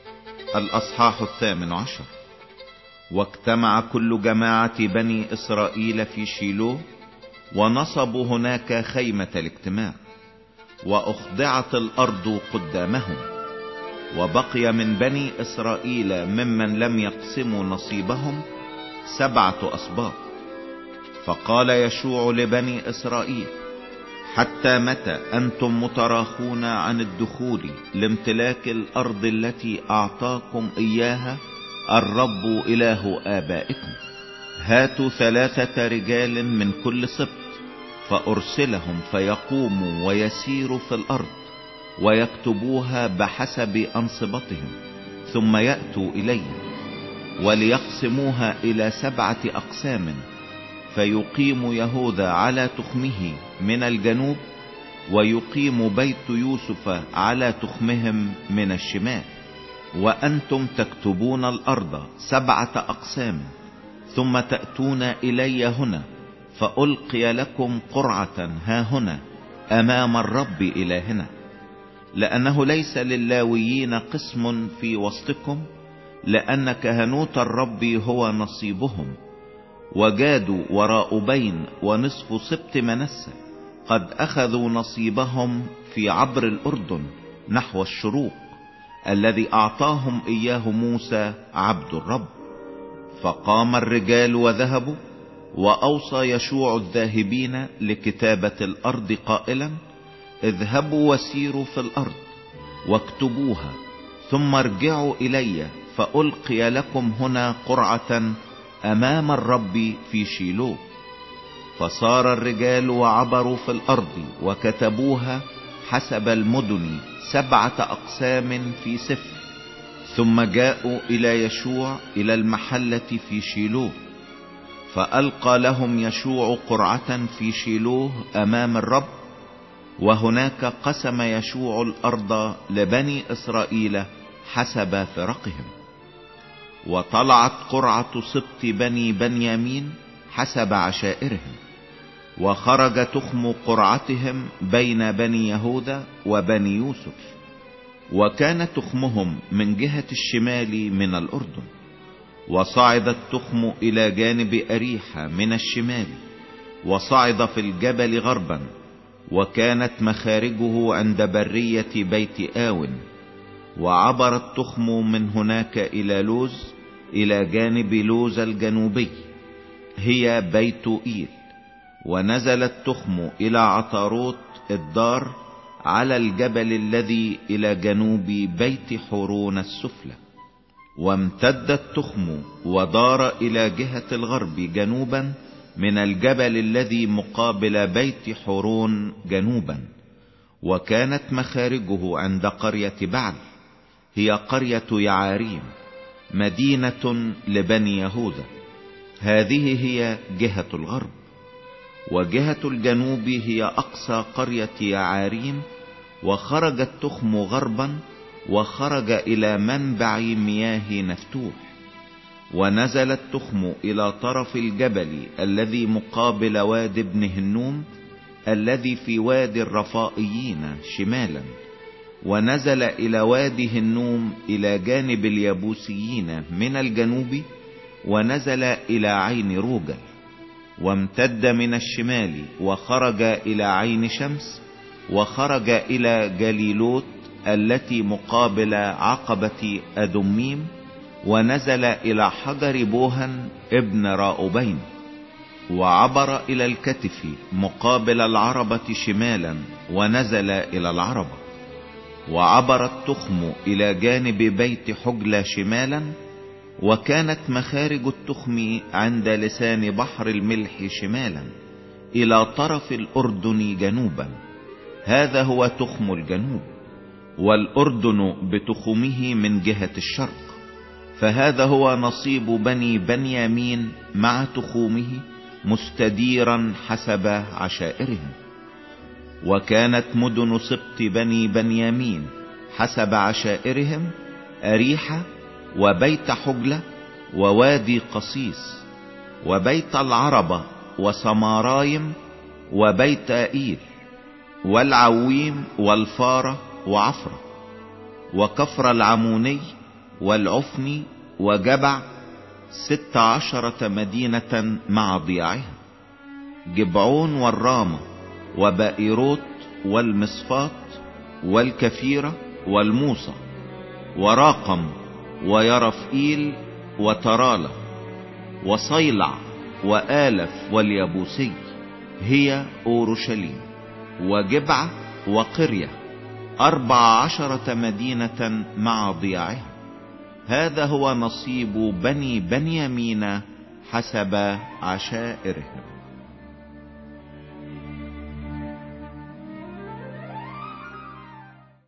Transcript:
الأصحاح 18. واجتمع كل جماعة بني إسرائيل في شيلو، ونصبوا هناك خيمة الاجتماع، وأخضعت الأرض قدامهم. وبقي من بني إسرائيل ممن لم يقسموا نصيبهم 7 أسباط. فقال يشوع لبني إسرائيل: حتى متى أنتم متراخون عن الدخول لامتلاك الأرض التي أعطاكم إياها الرب إله آبائكم؟ هاتوا 3 رجال من كل سبط، فأرسلهم فيقوموا ويسيروا في الأرض ويكتبوها بحسب أنصبتهم، ثم يأتوا إلي وليقسموها إلى 7 أقسام، فيقيم يهوذا على تخمه من الجنوب، ويقيم بيت يوسف على تخمهم من الشمال. وأنتم تكتبون الأرض 7 أقسام، ثم تأتون إلي هنا، فألقي لكم قرعة هاهنا أمام الرب إلهنا، لأنه ليس للاويين قسم في وسطكم، لأن كهنوت الرب هو نصيبهم. وجاد وراؤبين ونصف سبط منسى قد أخذوا نصيبهم في عبر الأردن نحو الشروق، الذي أعطاهم إياه موسى عبد الرب. فقام الرجال وذهبوا، وأوصى يشوع الذاهبين لكتابة الأرض قائلا: اذهبوا وسيروا في الأرض واكتبوها، ثم ارجعوا إلي، فألقي لكم هنا قرعة أمام الرب في شيلو. فصار الرجال وعبروا في الأرض وكتبوها حسب المدن 7 أقسام في سفر. ثم جاءوا إلى يشوع إلى المحلة في شيلو، فألقى لهم يشوع قرعة في شيلوه أمام الرب، وهناك قسم يشوع الأرض لبني إسرائيل حسب فرقهم. وطلعت قرعة سبط بني بنيامين حسب عشائرهم، وخرج تخم قرعتهم بين بني يهوذا وبني يوسف. وكان تخمهم من جهة الشمال من الأردن، وصعد التخم إلى جانب أريحة من الشمال، وصعد في الجبل غربا، وكانت مخارجه عند برية بيت آون. وعبر التخم من هناك إلى لوز، إلى جانب لوز الجنوبي هي بيت إيل. ونزل التخم إلى عطاروت الدار على الجبل الذي إلى جنوب بيت حورون السفلى. وامتد التخم ودار إلى جهة الغرب جنوبا من الجبل الذي مقابل بيت حورون جنوبا. وكانت مخارجه عند قرية بعل، هي قرية يعاريم، مدينة لبني يهوذا. هذه هي جهة الغرب. وجهة الجنوب هي أقصى قرية يعاريم. وخرج التخم غربا، وخرج إلى منبع مياه نفتوح. ونزل التخم إلى طرف الجبل الذي مقابل واد ابن هنوم، الذي في وادي الرفائيين شمالا. ونزل إلى وادي هنوم إلى جانب اليبوسيين من الجنوب، ونزل إلى عين روجل. وامتد من الشمال وخرج إلى عين شمس، وخرج إلى جليلوت التي مقابل عقبة أدميم، ونزل إلى حجر بوهن ابن راؤبين. وعبر إلى الكتف مقابل العربة شمالا، ونزل إلى العربة. وعبر التخم إلى جانب بيت حجلة شمالا. وكانت مخارج التخم عند لسان بحر الملح شمالا إلى طرف الأردن جنوبا. هذا هو تخم الجنوب. والأردن بتخمه من جهة الشرق. فهذا هو نصيب بني بنيامين مع تخومه مستديرا حسب عشائرهم. وكانت مدن سبط بني بنيامين حسب عشائرهم: أريحة، وبيت حجلة، ووادي قصيص، وبيت العربة، وسمارايم، وبيت آئيل، والعويم، والفارة، وعفرة، وكفر العموني، والعفني وجبع 16 مدينة مع ضياعها. جبعون والرامة وبائروت والمصفات والكفيرة والموصى وراقم ويرفئيل وترالة وصيلع وآلف واليبوسي هي أورشليم. وجبعة وقرية 14 مدينة مع ضياعها. هذا هو نصيب بني بنيامين حسب عشائرهم.